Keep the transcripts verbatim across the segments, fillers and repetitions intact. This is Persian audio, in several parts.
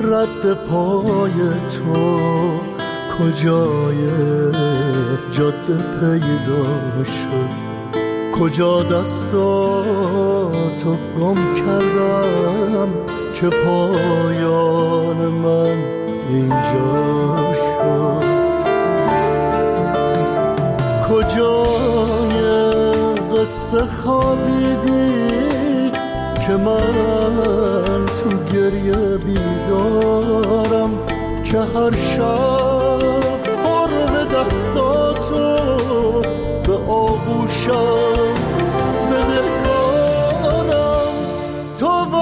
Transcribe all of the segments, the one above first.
رد پای تو کجای جاده پیدا شد، کجا دستاتو گم کردم که پایان من اینجا شد. کجای قصه خوابیدی که من تو گریه بیدارم، که هر شب حرم دستاتو به آغوشم بدهکارم. تو با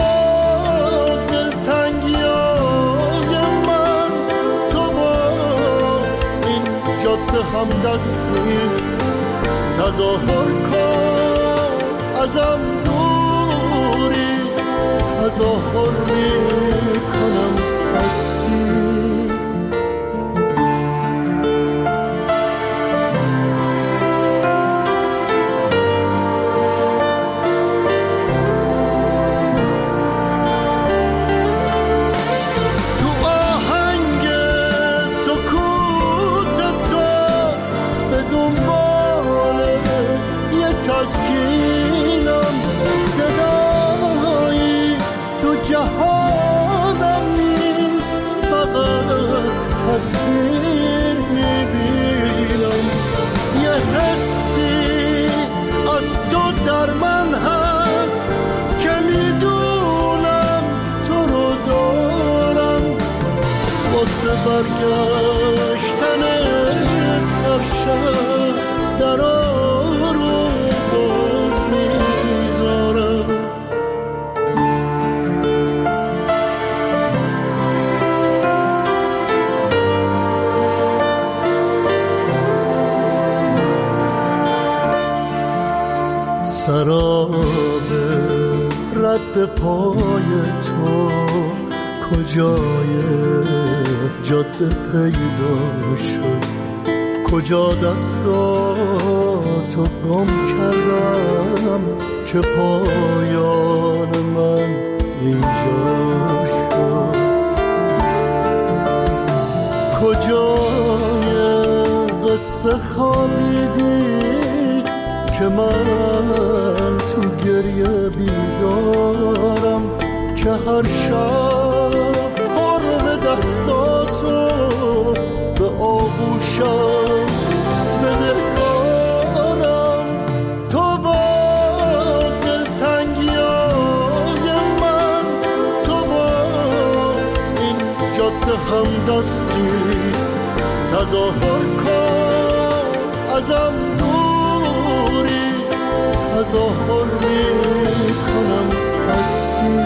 دلتنگیای من، تو با این جاده همدستی تظاهر کن ازم دوری، تظاهر میکنم هستی. تصویر میبینم، یه حسی از تو در من هست که میدونم تو رو دارم. واسه برگشتنت هر شب درا رو باز میذارم. سراب رد پای تو کجای جاده پیدا شد، کجا دستاتو گم کردم که پایان من اینجا شد. کجای قصه خوابیدی که من تو گریه بیدارم، که هر شب حرم دستاتو به آغوشم بدهکارم. تو با دلتنگیای من، تو با این جاده همدستی تظاهر کن ازم دوری، تظاهر میکنم هستی.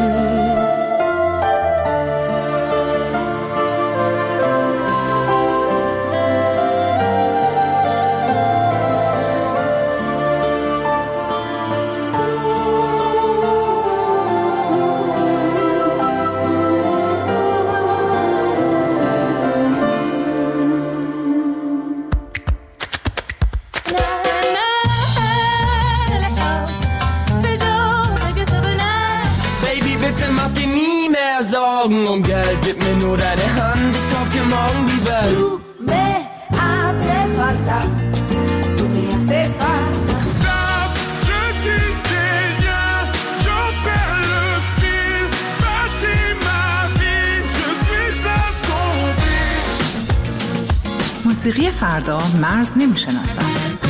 Um Geld, gib mir nur deine Hand, ich kauf dir morgen die Welt. Tu me hace falta, tu me hace falta. Stop, je dis rien, j'en perds le fil. Bâtis ma vie, je suis assombri. موسیقی فردا مرز نمیشناسد.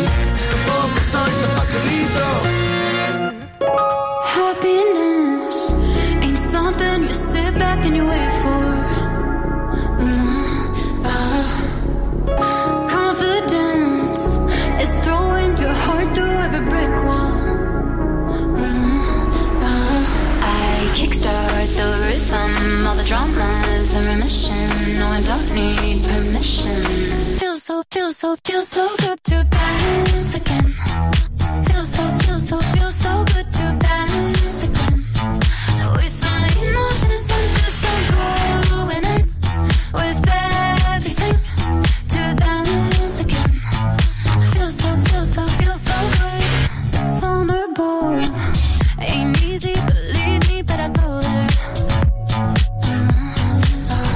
Happiness ain't something you sit back and you wait for. Mm, uh, confidence is throwing your heart through every brick wall. Mm, uh, I kickstart the rhythm, all the drama's in remission. No, I don't need permission. Feels so, feels so, feels so good to dance again. Feels so, feels so, feels so good to dance again. With my emotions, I'm just I'm going in with everything to dance again. Feels so, feels so, feels so good. Vulnerable, ain't easy, believe me, but I go there. Uh, uh,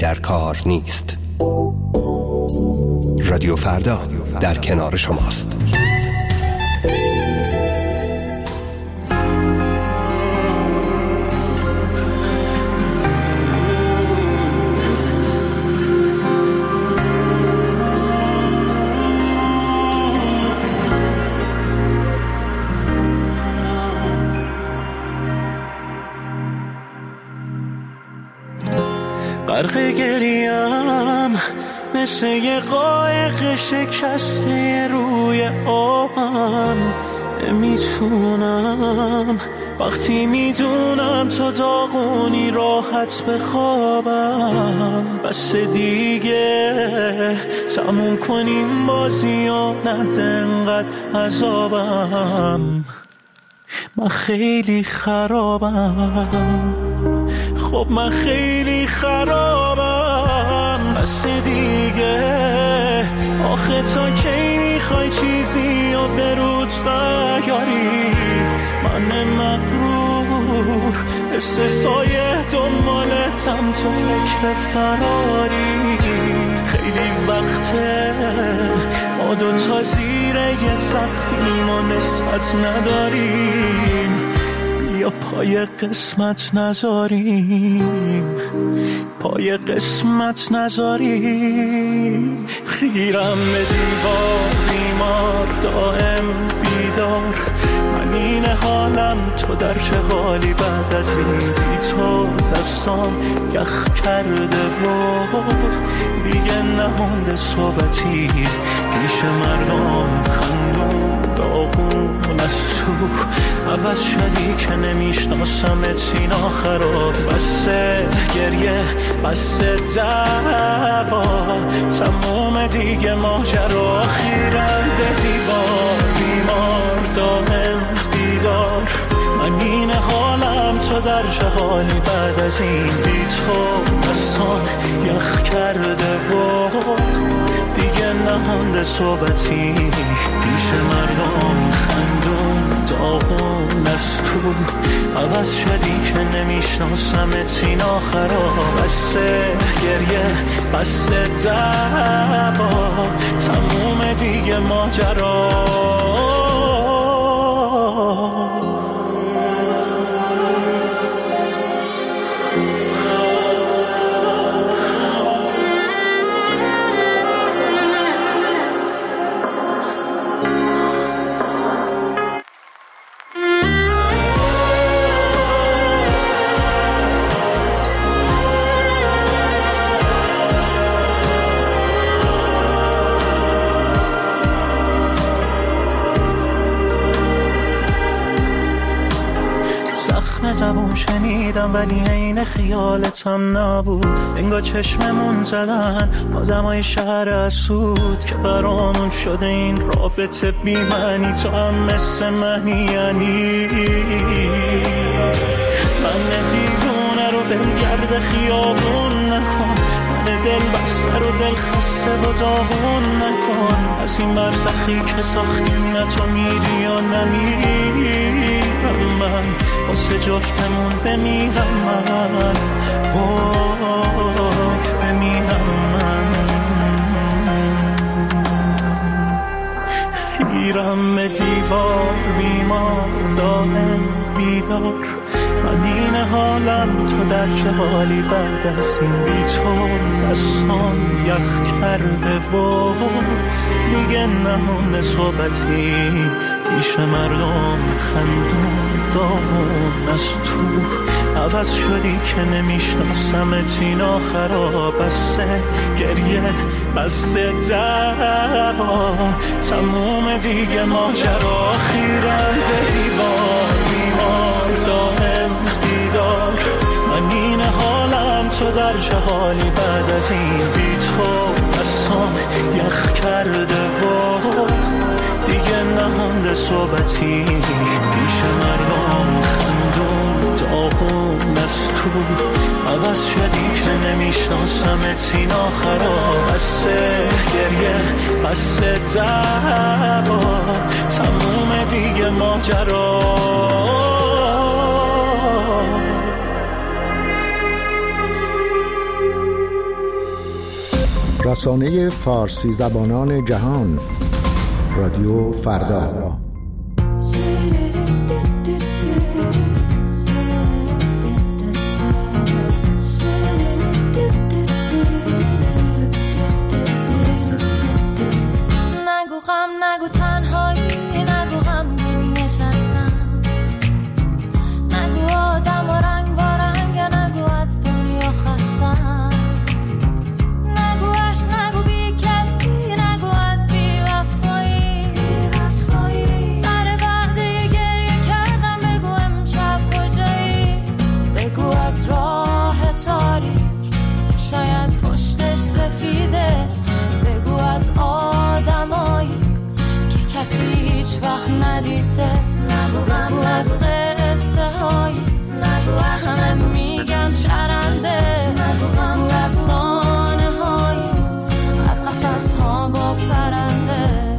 در کار نیست. رادیو فردا در کنار شماست. غرق گریم مثل یه قایق شکسته روی آبم، نمیتونم وقتی میدونم تو داغونی راحت بخوابم. بس دیگه تموم کنیم بازی و نده انقدر عذابم. من خیلی خرابم، خب من خیلی خرابم. بس دیگه آخه تا کی میخوای چیزی و به رود بیاری؟ من مغرور حس سایه دنبالتم، تو فکر فراری. خیلی وقته ما دوتا زیر یه سقفیم و نسبت نداریم، یا پای قسمت نذاریم، پای قسمت نذاریم. خیرم به دیوار بیمار دائم بیدار، من این حالم تو در چه حالی بعد از این بی تو؟ دستام یخ کرده و دیگه نمونده صحبتی پیش مردم. خندون داغون از تو عوض شدی که نمیشناسمت، سینا خراب. بسه گریه بسه دعوا، تموم دیگه ماجرا. خیرم به دیوار بیمار دائم بیدار، من این حالم تو در جهانی بعد از این بی تو؟ دستان یخ کرده و دیگه نمونده صحبتی پیش مردم. خندون داغون از تو عوض شدی که نمیشناسمت، سینا خراب. بسه گریه بسه دعوا، تموم دیگه ماجرا. زبون شنیدم ولی عین خیالتم نبود. انگار چشممون زدن آدمای شهر اسود که برامون شده این رابطه بی معنی. تو هم مثل منی یعنی من دیوونه رو ولگرد خیابون نکن، من دل بسته رو دل خسته و داغون نکن. از این برزخی که ساختیم نه تو میری یا نمیری، من واسه جفتمون بمیرم من، وای بمیرم من. خیرم به دیوار بیمار دائم بیدار، من این حالم تو در چه حالی بعد از این بی تو؟ دستان یخ کرده و دیگه نمونه صحبتی پیش مردم. خندون داغون از تو عوض شدی که نمیشناسمت، سینا خراب. بسه گریه بسه دعوا، تموم دیگه ماجرا. خیرم به دیوار بیمار دائم بیدار، من این حالم تو در جهانی بعد از این بی تو؟ دستان یخ کرده و دیگه نمونده صحبتی پیش مردم. خندون داغون از تو عوض شدی که نمیشناسمت، سینا خراب. بسه گریه بسه دعوا، تموم دیگه ماجرا. رسانه فارسی زبانان جهان، رادیو فردا. نگو غم، نگو تنهایی، نگو غم نشستم، نگو آدم و رنگ با رنگ، نگو از دنیا خستم، نگو عشق، نگو بی کسی، نگو از بی وفایی، سر وقتی گریه کردم بگو امشب کجایی، بگو از راه تاریک شاید پشتش سفیده، بگو از آدمایی که کسی هیچ وقت ندیده، بگو از قصه هایی همه میگن چرنده، بگو از سانه هایی از قفس ها با پرنده،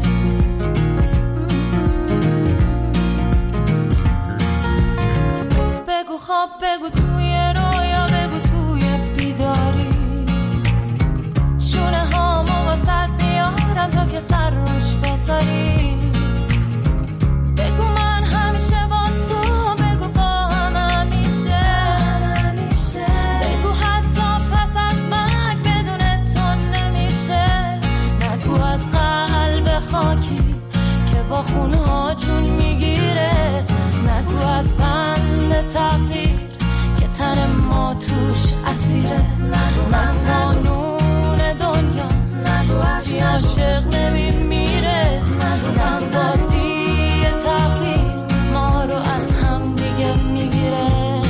بگو خواب، بگو توی رویا، بگو توی بیداری، شونه هامو واسد میارم تا که سر روش بذاری، بگو من همیشه با تو، بگو با هم همیشه، بگو حتی پس از مرگ بدون تو نمیشه، نگو از قلب خاکی که با خونها جون میگیره، نگو از بند تقدیر که تن ما توش اسیره، نگو قانون دنیاست کسی عاشق نمیمیره، من بازی تقدیر ما رو از هم دیگه میگیره،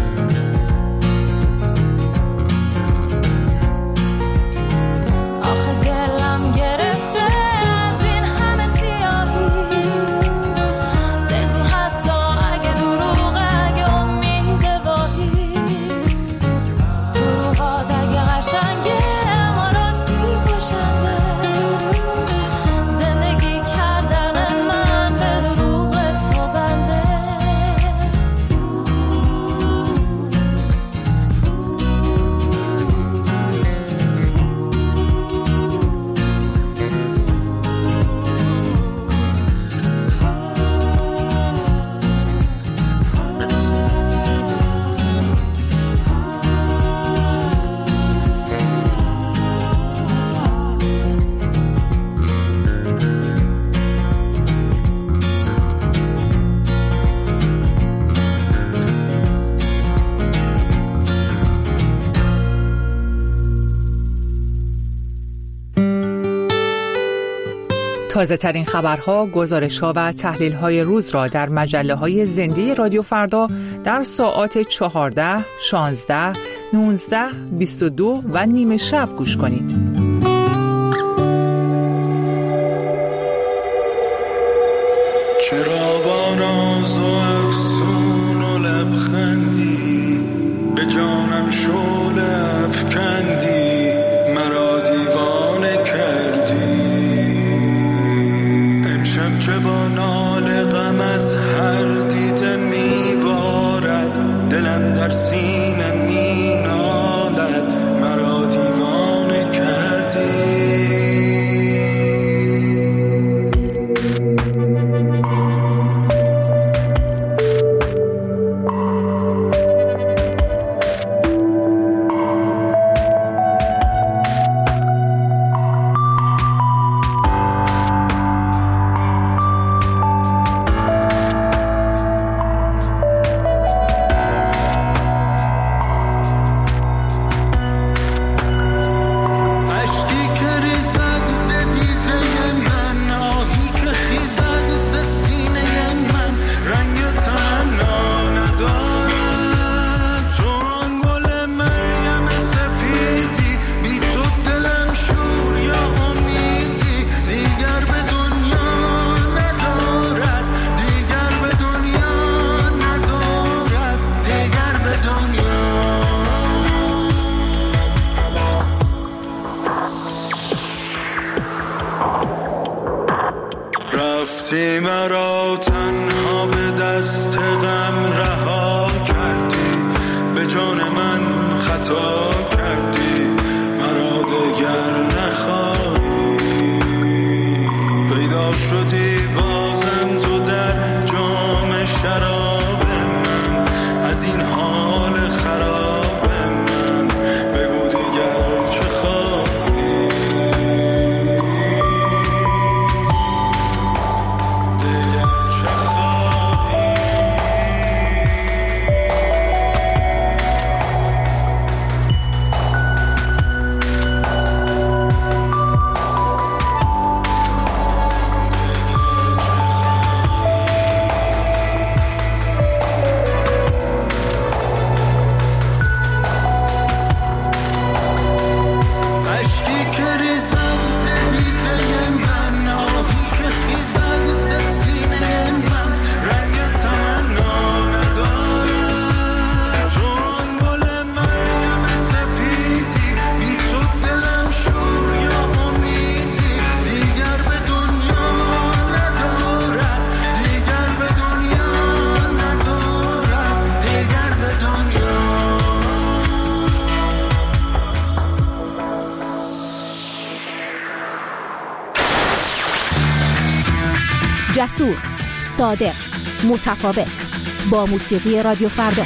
آخه دلم گرفته از این همه سیاهی، بگو حتی اگه دروغه، اگه امید واهی، دروغات اگه قشنگه اما راستی کشنده، زندگی کردن من به دروغ تو بنده، تازه ترین خبرها، گزارش‌ها و تحلیل‌های روز را در مجله‌های زنده رادیو فردا در ساعات چهارده، شانزده، نوزده، بیست و دو و نیمه شب گوش کنید. چرا با ناز و افسون و لبخندی به جانم شعله افکندی، مرا دیوانه کردی، امشب که با ناله غم از هر دیده میبارد، دلم در سینه مینالد، مرا دیوانه کردی. رفتی مرا تنها به دست غم رها کردی، به جان من خطا کردی، مرا دگر نخ جسور، صادق، متفاوت. با موسیقی رادیو فردا.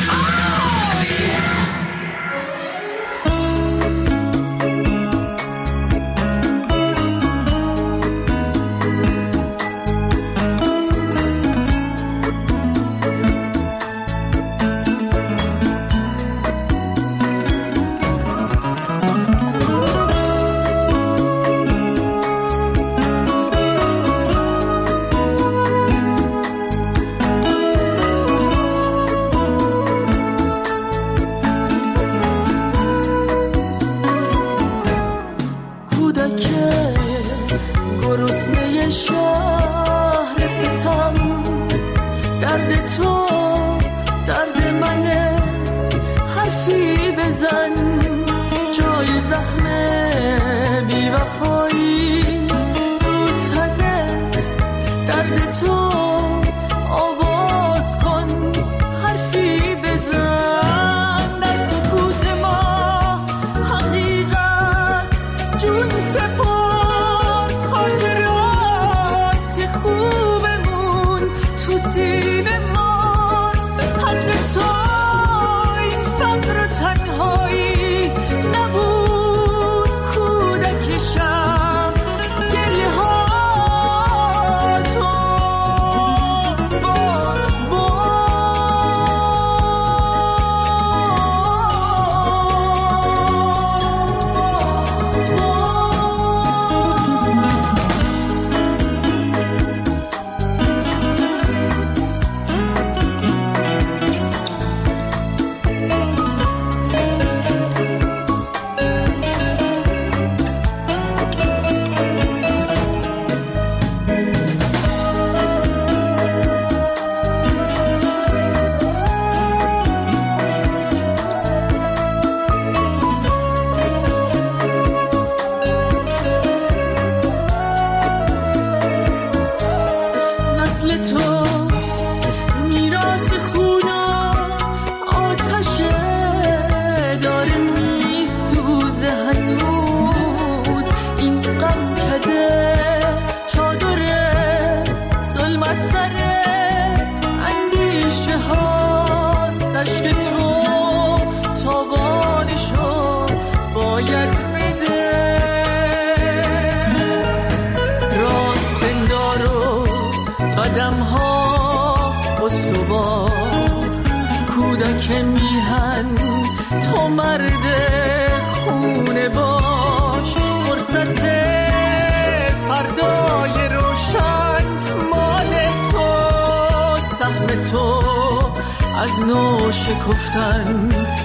از نو شکفتن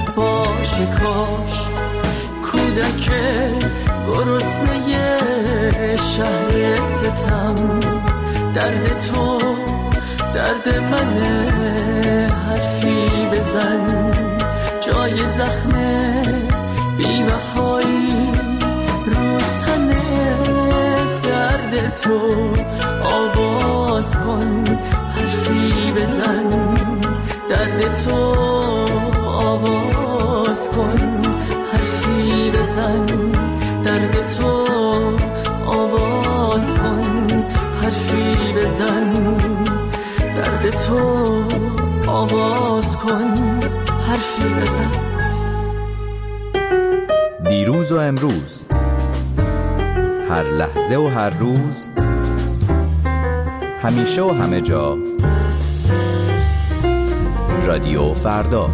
باشه کاش کودک گرسنه شهر ستم درد تو درد منه حرفی بزن جای زخم بی وفایی رو تنت درد تو آواز کن حرفی بزن درد تو آواز کن حرفی بزن درد تو آواز کن حرفی بزن درد تو آواز کن حرفی بزن. دیروز و امروز، هر لحظه و هر روز، همیشه و همه جا، رادیو فردا.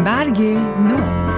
برگ نو.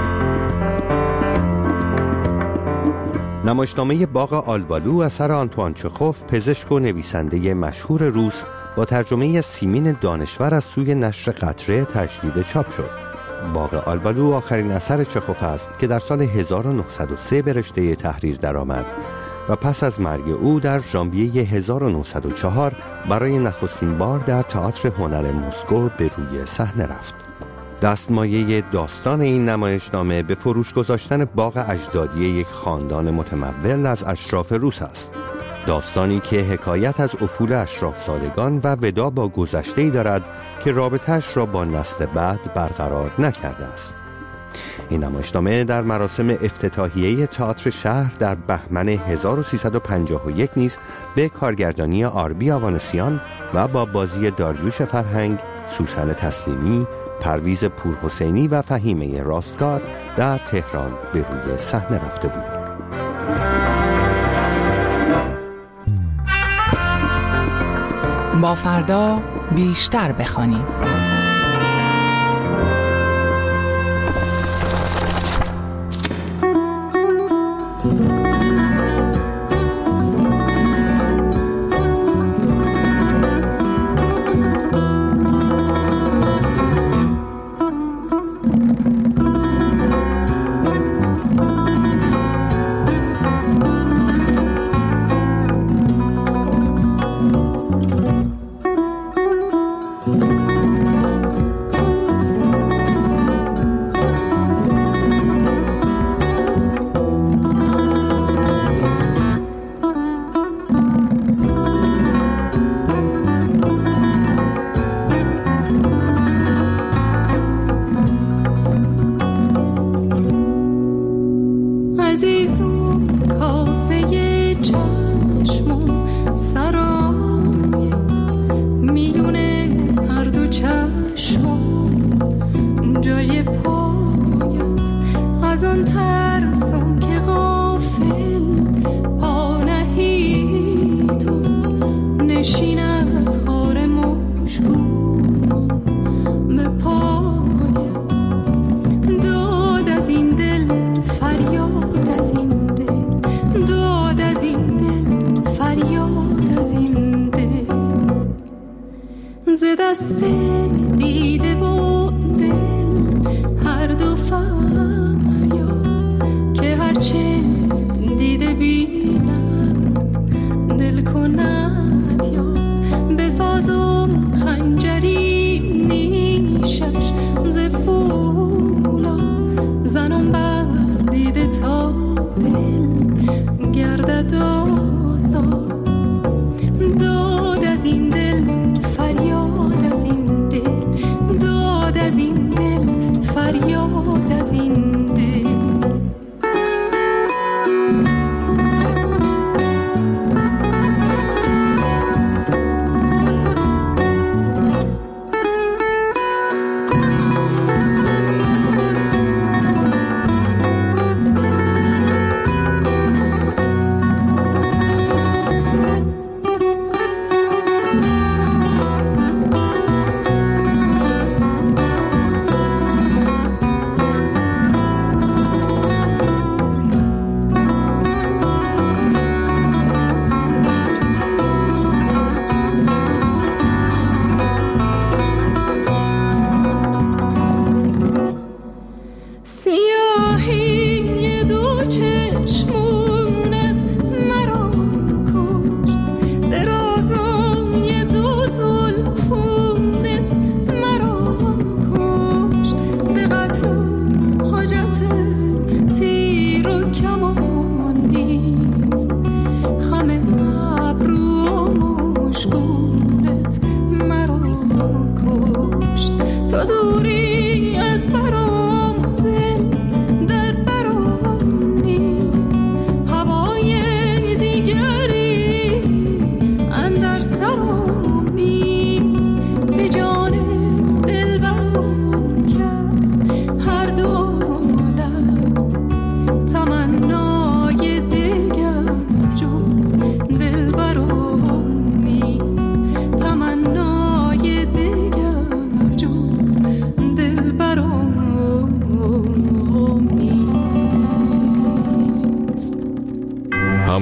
نمایشنامه باغ آلبالو اثر آنتوان چخوف، پزشک و نویسنده مشهور روس، با ترجمه سیمین دانشور از سوی نشر قطره تجدید چاپ شد. باغ آلبالو آخرین اثر چخوف است که در سال هزار و نهصد و سه به رشته تحریر درآمد و پس از مرگ او در ژانویه هزار و نهصد و چهار برای نخستین بار در تئاتر هنر مسکو به روی صحنه رفت. دستمایه داستان این نمایشنامه به فروش گذاشتن باغ اجدادی یک خاندان متمول از اشراف روس است. داستانی که حکایت از افول اشرافزادگان و ودا با گذشته‌ای دارد که رابطه‌اش را با نسل بعد برقرار نکرده است. این نمایشنامه در مراسم افتتاحیه تئاتر شهر در بهمن هزار و سیصد و پنجاه و یک نیز به کارگردانی آربی آوانسیان و با بازی داریوش فرهنگ، سوسن تسلیمی، پرویز پورحسینی و فهیمه راستگار در تهران به روی صحنه رفته بود. با فردا بیشتر بخوانیم.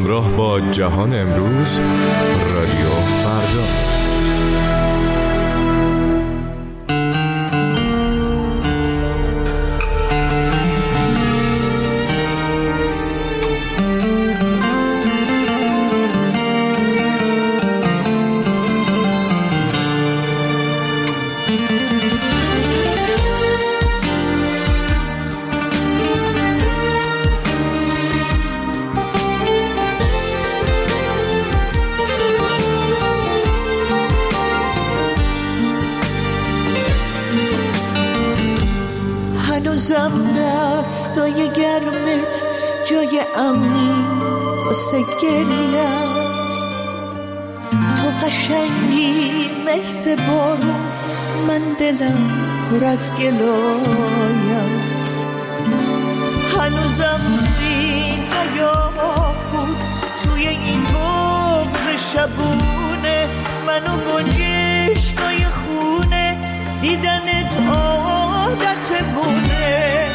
همراه با جهان امروز، رادیو فردا. هنوزم دستای گرمت جای امنی واسه گریه است. تو قشنگی مثل بارون، من دلم پر از گلای است. هنوزم توی این نگاه بود، توی این بغض شبونه، منو گنجشکای خونه، دیدنت عادت بونه.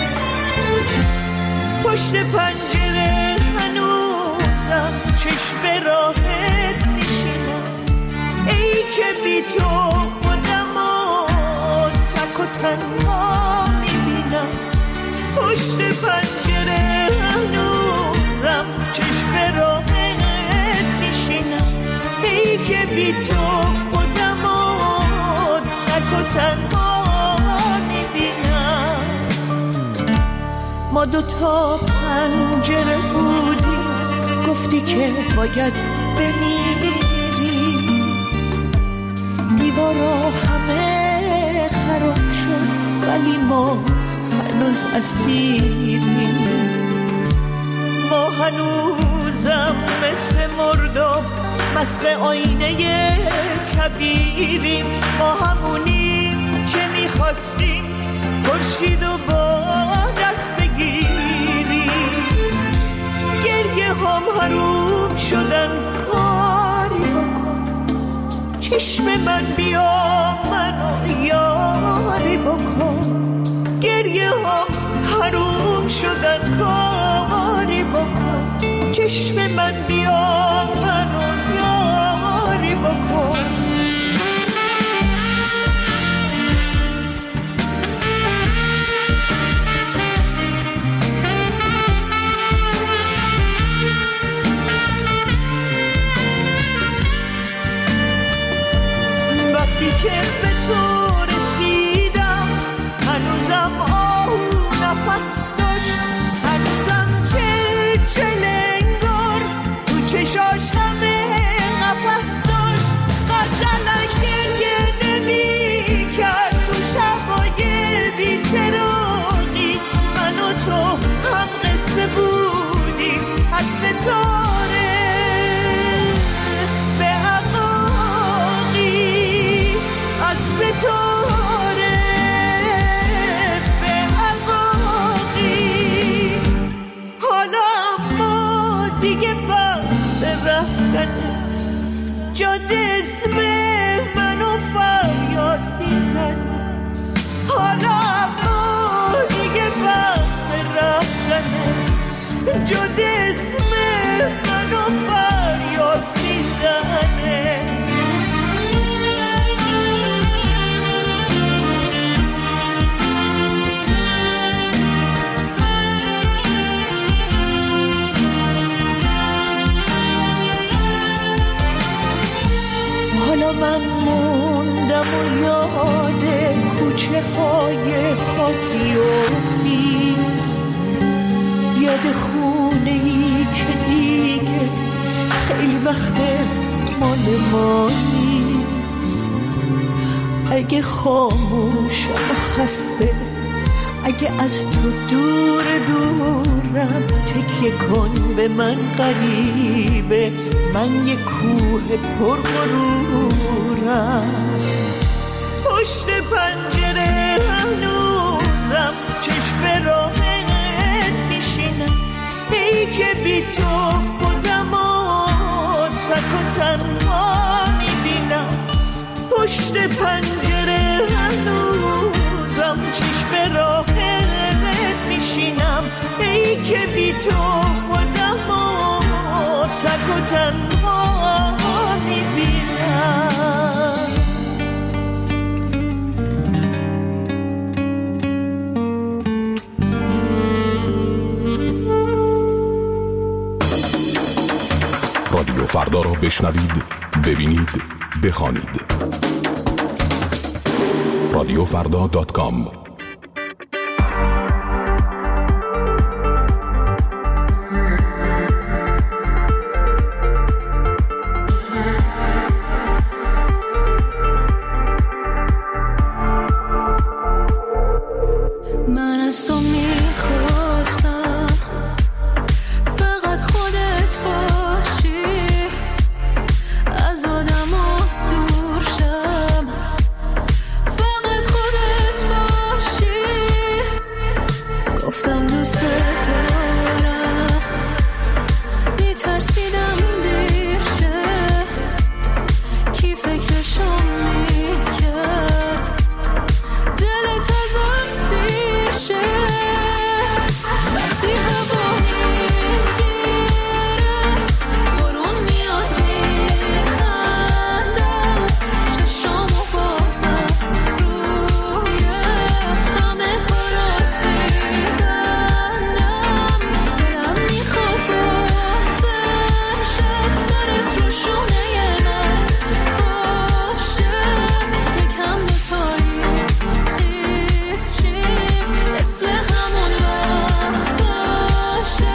پشت پنجره هنوزم چشم راحت میشینم، ای که بی تو خودمو تک و تنها میبینم. پشت پنجره هنوزم چشم راحت میشینم، ای که بی تو خودمو تک و تنها میبینم. ما دوتا پنجره بودیم، گفتی که باید بمیری. دیوارا همه خراب شد، ولی ما هنوز اسیریم. ما هنوزم مثل مردم، مست آینه کبیریم. ما همونیم که میخواستیم خورشید و با دست بگیریم. گریه هم حروم شدن، کاری بکن چشم من، بیا منو یاری بکن. گریه هم حروم شدن، کاری بکن چشم من، بیا منو یاری بکن. که به تو رسیدم، هنوزم آهو نفس داشت، هنوزم چه چلنگار تو چشاش همه نفس داشت. غزلش گریه نمی کرد تو شبای بی‌چراغی، من و تو هم قصه بودیم از ستاره به ستاره به عواقی. حالا ما دیگه وقت رفتنه، جاده اسم منو فریاد میزنه. حالا ما دیگه وقت رفتنه، جاده اسم منو فریاد میزنه. حالا من موندم و یاد کوچه های خاکی و خیز، یاد خونه ای که دیگه خیلی وقت مال ما نیست. اگه خاموشم و خسته، اگه از تو دور دورم، تکیه کن به من غریبه، من یه کوه پر غرورم. پشت پنجره هنوزم چشم راحت میشینم، ای که بی تو خودمو تک و تنها میبینم. پشت پنجره هنوزم چشم راحت میشینم، ای که بی تو خودمو تک فردا را بشنوید، ببینید، بخوانید. رادیو فردا دات کام. من از تو میخواستم فقط خودت باشی، از آدم‌ها دور شم، فقط خودت باشی. گفتم دوست دارم، میترسیدم دیر شه، کی فکرشو میکرد دلت ازم سیر شه. وقتی هوا میگیره بارون میاد میخندم، چشامو بازم روی همه کارات میبندم. دلم میخواد بازم شب سرت رو شونه من باشه، یکم دوتایی خیز شیم مثل همون وقتاشه.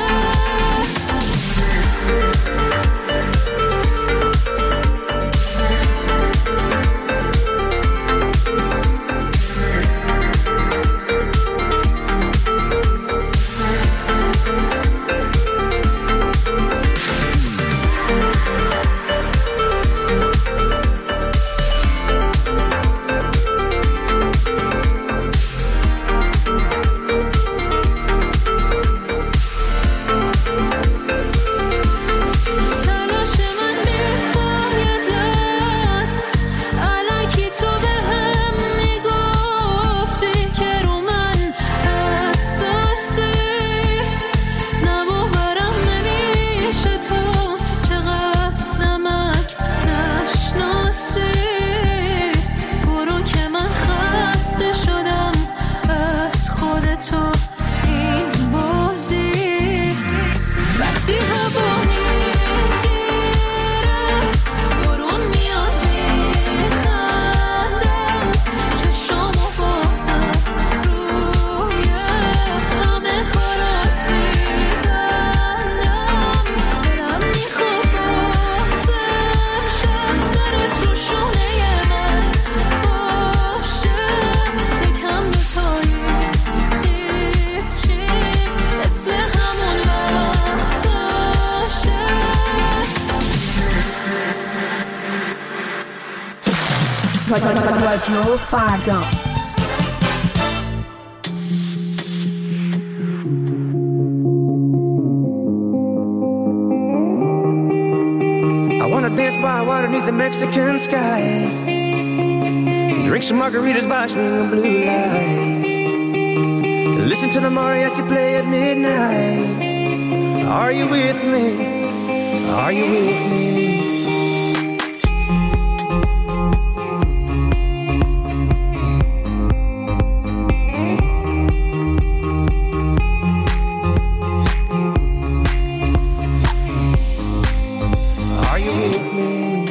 تلاش من بیفایده است، الکی تو بهم میگفتی که رو من حساسی، نباورم نمیشه تو چقدر نمک نشناسی. برو که من خسته شدم از خودتو این بازی. وقتی هوا میگیره بارون میاد میخندم، چشامو بازم روی همه کارات میبندم. دلم میخواد بازم شب سرت رو شونه من باشه، یکم دوتایی خیز شیم مثل همون وقتاشه. رادیو فردا. I wanna dance by water beneath the Mexican sky, drink some margaritas by swinging blue lights, listen to the mariachi play at midnight. Are you with me? Are you with me? Are you with me?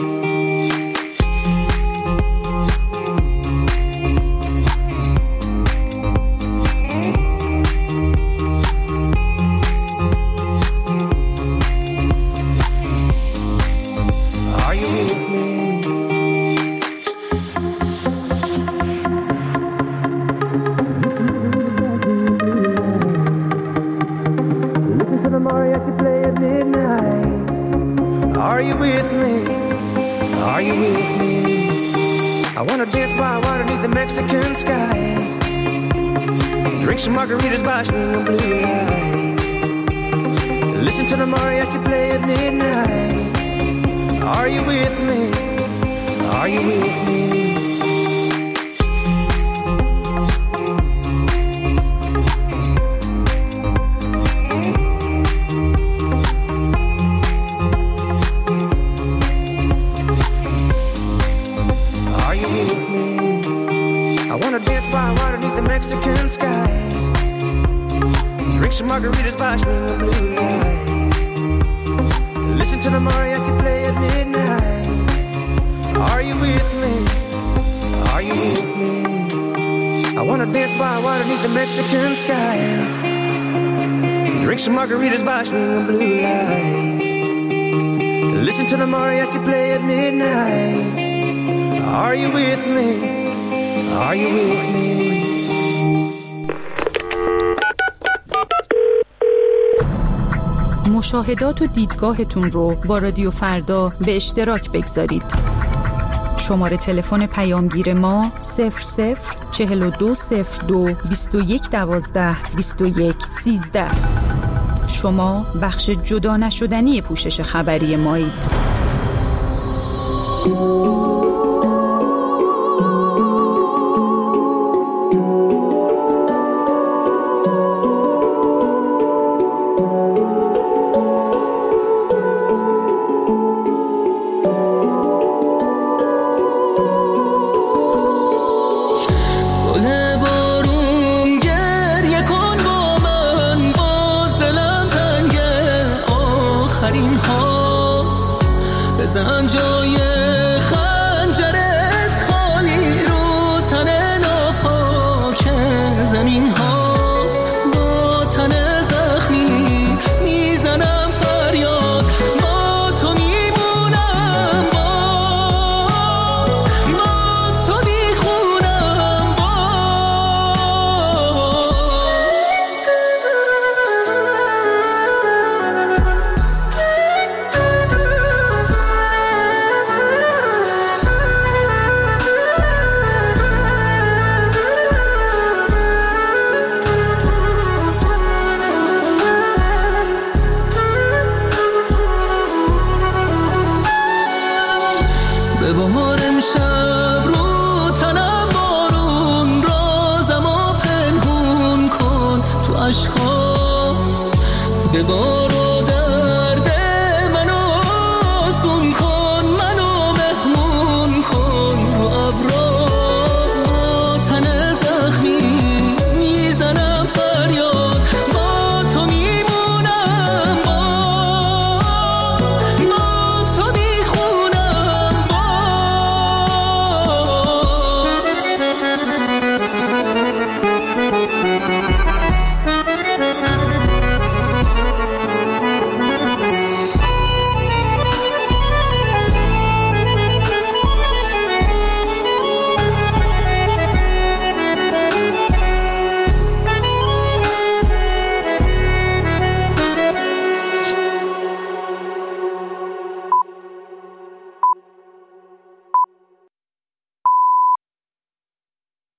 Are you with me? Listen to the mariachi play at midnight. Are you with me? Are you with me? I wanna dance by water beneath the Mexican sky, drink some margaritas by swinging blue lights, listen to the mariachi play at midnight. Are you with me? Are you with me? Are you with me? I wanna dance by water beneath the Mexican sky, drink some margaritas by swinging blue lights, Listen to the mariachi play at midnight. Are you with me? Are you with me? I wanna dance by water beneath the Mexican sky. Drink some margaritas by swinging blue lights. Listen to the mariachi play at midnight. Are you with me? Are you with me? مشاهدات و دیدگاهتون رو با رادیو فردا به اشتراک بگذارید. شماره تلفن پیامگیر ما صفر صفر چهل و دو صفر دو بیست و یک دوازده بیست و یک سیزده. شما بخش جدا نشدنی پوشش خبری مایید.